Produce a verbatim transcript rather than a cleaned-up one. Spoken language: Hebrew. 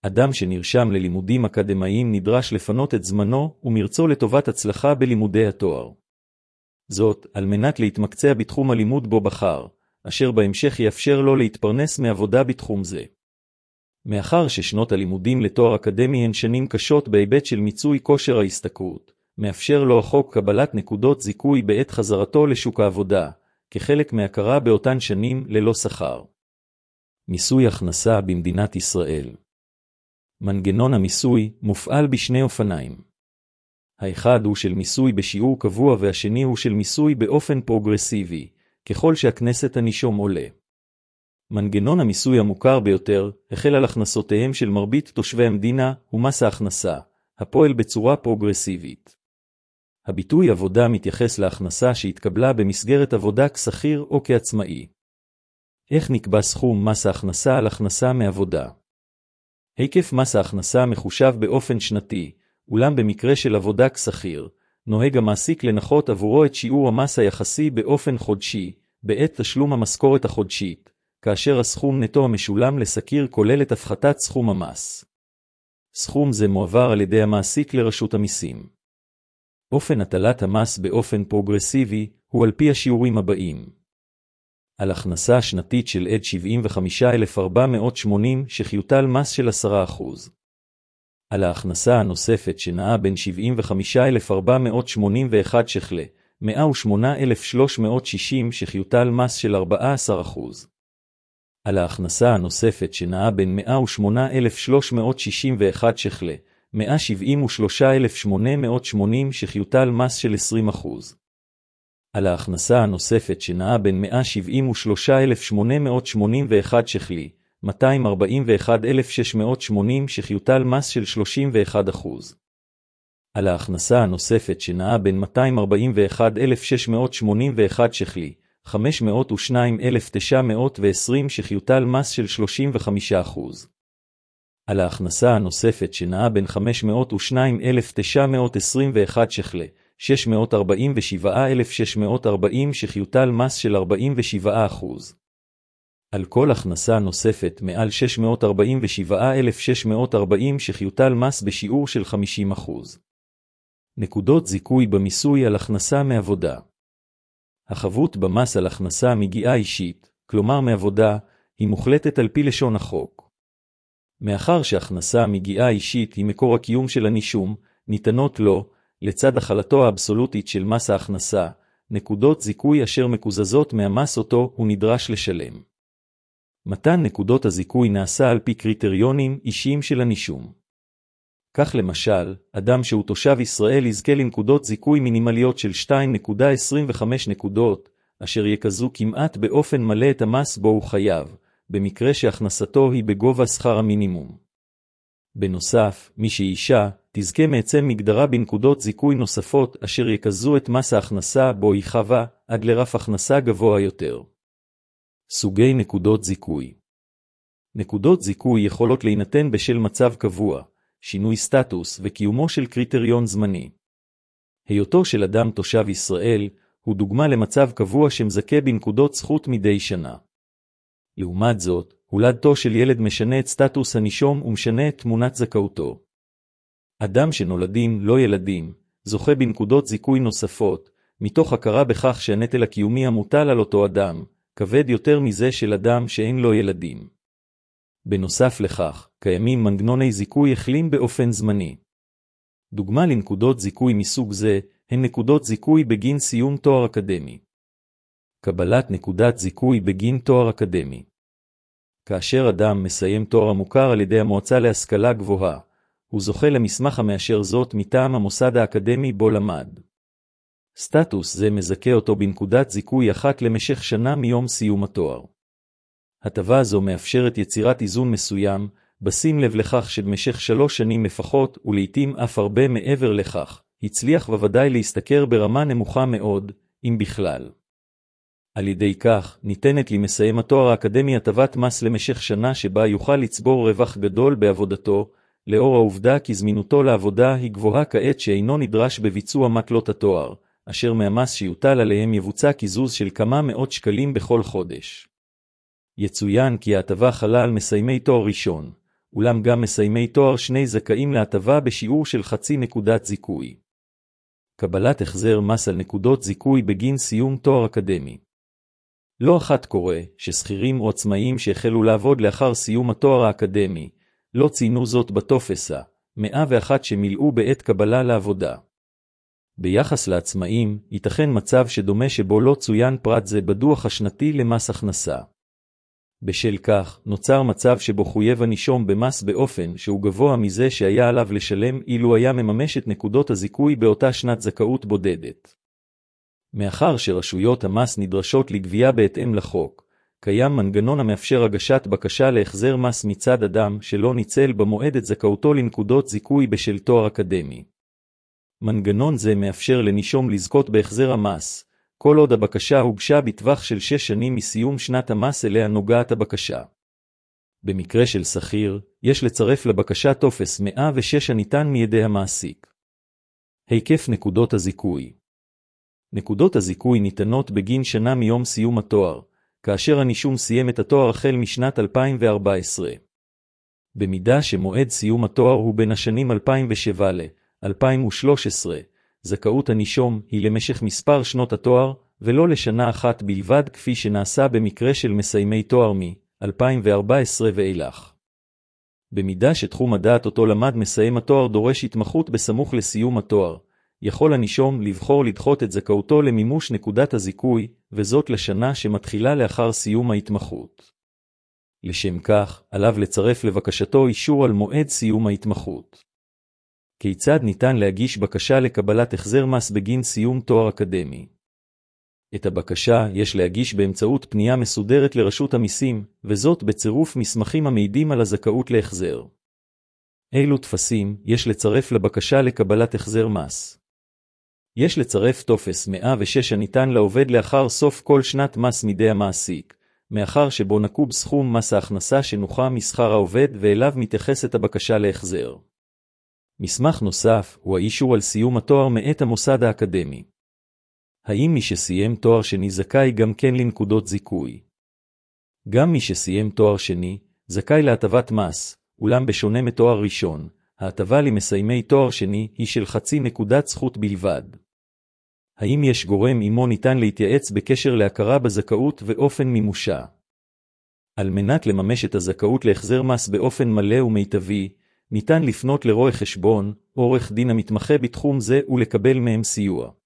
אדם שנרשם ללימודים אקדמיים נדרש לפנות את זמנו ומרצו לטובת הצלחה בלימודי התואר. זאת, על מנת להתמקצע בתחום הלימוד בו בחר, אשר בהמשך יאפשר לו להתפרנס מעבודה בתחום זה. מאחר ששנות הלימודים לתואר אקדמי הן שנים קשות בהיבט של מיצוי כושר ההשתכרות, מאפשר לו החוק קבלת נקודות זיכוי בעת חזרתו לשוק העבודה, כחלק מהכרה באותן שנים ללא שכר. מיסוי הכנסה במדינת ישראל. מנגנון המיסוי מופעל בשני אופניים. האחד הוא של מיסוי בשיעור קבוע והשני הוא של מיסוי באופן פרוגרסיבי, ככל שהכנסת הנישום עולה. מנגנון המיסוי המוכר ביותר החל על הכנסותיהם של מרבית תושבי המדינה ומס ההכנסה, הפועל בצורה פרוגרסיבית. הביטוי עבודה מתייחס להכנסה שהתקבלה במסגרת עבודה כשכיר או כעצמאי. איך נקבע סכום מס ההכנסה על הכנסה מעבודה? היקף מס ההכנסה מחושב באופן שנתי, אולם במקרה של עבודה כשכיר, נוהג המעסיק לנחות עבורו את שיעור המס היחסי באופן חודשי, בעת תשלום המשכורת החודשית, כאשר הסכום נטו המשולם לשכיר כולל את הפחתת סכום המס. סכום זה מועבר על ידי המעסיק לרשות המיסים. אופן הטלת המס באופן פרוגרסיבי הוא על פי השיעורים הבאים. על הכנסה שנתית של עד שבעים וחמישה אלף ארבע מאות ושמונים שחיוטל מס של עשרה אחוז. על ההכנסה הנוספת שנעה בין שבעים וחמישה אלף ארבע מאות שמונים ואחת שכלי, מאה ושמונה אלף שלוש מאות שישים שחיוטל מס של ארבעה עשר אחוז. על ההכנסה הנוספת שנעה בין מאה ושמונה אלף שלוש מאות שישים ואחת שכלי, מאה שבעים ושלושה אלף שמונה מאות שמונים שחיוטל מס של עשרים אחוז. על ההכנסה הנוספת שנעה בין מאה שבעים ושלושה אלף שמונה מאות שמונים ואחת שכלי, מאתיים ארבעים ואחת אלף שש מאות שמונים שחיוטל מס של שלושים ואחד אחוז. על ההכנסה הנוספת שנעה בין מאתיים ארבעים ואחת אלף שש מאות שמונים ואחת שכלי, חמש מאות ושתיים אלף תשע מאות ועשרים שחיוטל מס של שלושים וחמישה אחוז. על ההכנסה הנוספת שנעה בין חמש מאות ושתיים אלף תשע מאות עשרים ואחת שכלי, שש מאות ארבעים ושבעה אלף שש מאות ארבעים שחיוטל מס של ארבעים ושבעה אחוז. על כל הכנסה נוספת מעל שש מאות ארבעים ושבעה אלף שש מאות ארבעים שחיוטל מס בשיעור של חמישים אחוז. נקודות זיכוי במיסוי על הכנסה מעבודה. החבות במס על הכנסה מגיעה אישית, כלומר מעבודה, היא מוחלטת על פי לשון החוק. מאחר שהכנסה מגיעה אישית היא מקור הקיום של הנישום, ניתנות לו, לצד החלתו האבסולוטית של מס ההכנסה, נקודות זיכוי אשר מקוזזות מהמס אותו הוא נדרש לשלם. מתן נקודות הזיכוי נעשה על פי קריטריונים אישיים של הנישום. כך למשל, אדם שהוא תושב ישראל יזכה לנקודות זיכוי מינימליות של שתיים נקודה עשרים וחמש נקודות, אשר יקזו כמעט באופן מלא את המס בו הוא חייב, במקרה שהכנסתו היא בגובה שכר המינימום. בנוסף, מי שאישה, תזכה מעצם מגדרה בנקודות זיכוי נוספות אשר יקזו את מס ההכנסה בו היא חווה, עד לרף הכנסה גבוה יותר. סוגי נקודות זיכוי. נקודות זיכוי יכולות להינתן בשל מצב קבוע, שינוי סטטוס וקיומו של קריטריון זמני. היותו של אדם תושב ישראל הוא דוגמה למצב קבוע שמזכה בנקודות זכות מדי שנה. לעומת זאת, הולדתו של ילד משנה את סטטוס הנישום ומשנה את תמונת זכאותו. אדם שנולדים לא ילדים, זוכה בנקודות זיכוי נוספות, מתוך הכרה בכך שהנטל הקיומי המוטל על אותו אדם, כבד יותר מזה של אדם שאין לו ילדים. בנוסף לכך, קיימים מנגנוני זיכוי החלים באופן זמני. דוגמה לנקודות זיכוי מסוג זה, הן נקודות זיכוי בגין סיום תואר אקדמי. קבלת נקודת זיכוי בגין תואר אקדמי. כאשר אדם מסיים תואר המוכר על ידי המועצה להשכלה גבוהה, הוא זוכה למסמך המאשר זאת מטעם המוסד האקדמי בו למד. סטטוס זה מזכה אותו בנקודת זיכוי אחת למשך שנה מיום סיום התואר. הטבה זו מאפשרת יצירת איזון מסוים, בשים לב לכך שבמשך שלוש שנים לפחות, ולעיתים אף הרבה מעבר לכך, הצליח בוודאי להשתכר ברמה נמוכה מאוד, אם בכלל. על ידי כך, ניתנת למסיים התואר האקדמי הטבת מס למשך שנה שבה יוכל לצבור רווח גדול בעבודתו, לאור העובדה כי זמינותו לעבודה היא גבוהה כעת שאינו נדרש בביצוע מטלות התואר, אשר מהמס שיוטל עליהם יבוצע קיזוז של כמה מאות שקלים בכל חודש. יצוין כי ההטבה חלה על מסיימי תואר ראשון, אולם גם מסיימי תואר שני זכאים להטבה בשיעור של חצי נקודת זיכוי. קבלת החזר מס על נקודות זיכוי בגין סיום תואר אקדמי. לא אחת קורה ששכירים או עצמאים שהחלו לעבוד לאחר סיום התואר האקדמי, לא ציינו זאת בטופס ה-מאה ואחת שמילאו בעת קבלה לעבודה. ביחס לעצמאים, ייתכן מצב שדומה שבו לא צוין פרט זה בדוח השנתי למס הכנסה. בשל כך, נוצר מצב שבו חויב הנישום במס באופן שהוא גבוה מזה שהיה עליו לשלם אילו היה מממש את נקודות הזיכוי באותה שנת זכאות בודדת. מאחר שרשויות המס נדרשות לגבייה בהתאם לחוק, קיים מנגנון המאפשר הגשת בקשה להחזר מס מצד אדם שלא ניצל במועד את זכאותו לנקודות זיכוי בשל תואר אקדמי. מנגנון זה מאפשר לנישום לזכות בהחזר המס, כל עוד הבקשה הוגשה בטווח של שש שנים מסיום שנת המס אליה נוגעת הבקשה. במקרה של שכיר, יש לצרף לבקשה טופס מאה ושש הניתן מידי המעסיק. היקף נקודות הזיכוי. נקודות הזיכוי ניתנות בגין שנה מיום סיום התואר, כאשר הנישום סיים את התואר החל משנת אלפיים וארבע עשרה. במידה שמועד סיום התואר הוא בין השנים אלפיים ושבע ל-אלפיים ושלוש עשרה, זכאות הנישום היא למשך מספר שנות התואר, ולא לשנה אחת בלבד כפי שנעשה במקרה של מסיימי תואר מ-אלפיים וארבע עשרה ואילך. במידה שתחום הדעת אותו למד מסיים התואר דורש התמחות בסמוך לסיום התואר, יכול הנישום לבחור לדחות את זכאותו למימוש נקודת הזיכוי, וזאת לשנה שמתחילה לאחר סיום ההתמחות. לשם כך, עליו לצרף לבקשתו אישור על מועד סיום ההתמחות. כיצד ניתן להגיש בקשה לקבלת החזר מס בגין סיום תואר אקדמי? את הבקשה יש להגיש באמצעות פנייה מסודרת לרשות המיסים, וזאת בצירוף מסמכים המעידים על הזכאות להחזר. אילו טפסים יש לצרף לבקשה לקבלת החזר מס? יש לצרף טופס מאה ושש הניתן לעובד לאחר סוף כל שנת מס מידי המעסיק, מאחר שבו נקוב סכום מס ההכנסה שנוחה משכר העובד ואליו מתייחסת הבקשה להחזר. מסמך נוסף הוא האישור על סיום התואר מאת המוסד האקדמי. האם מי שסיים תואר שני זכאי גם כן לנקודות זיכוי? גם מי שסיים תואר שני זכאי להטבת מס, אולם בשונה מתואר ראשון, ההטבה למסיימי תואר שני היא של חצי נקודת זכות בלבד. האם יש גורם עמו ניתן להתייעץ בקשר להכרה בזכאות ואופן מימושה? על מנת לממש את הזכאות להחזר מס באופן מלא ומיטבי, ניתן לפנות לרואה חשבון, עורך דין המתמחה בתחום זה ולקבל מהם סיוע.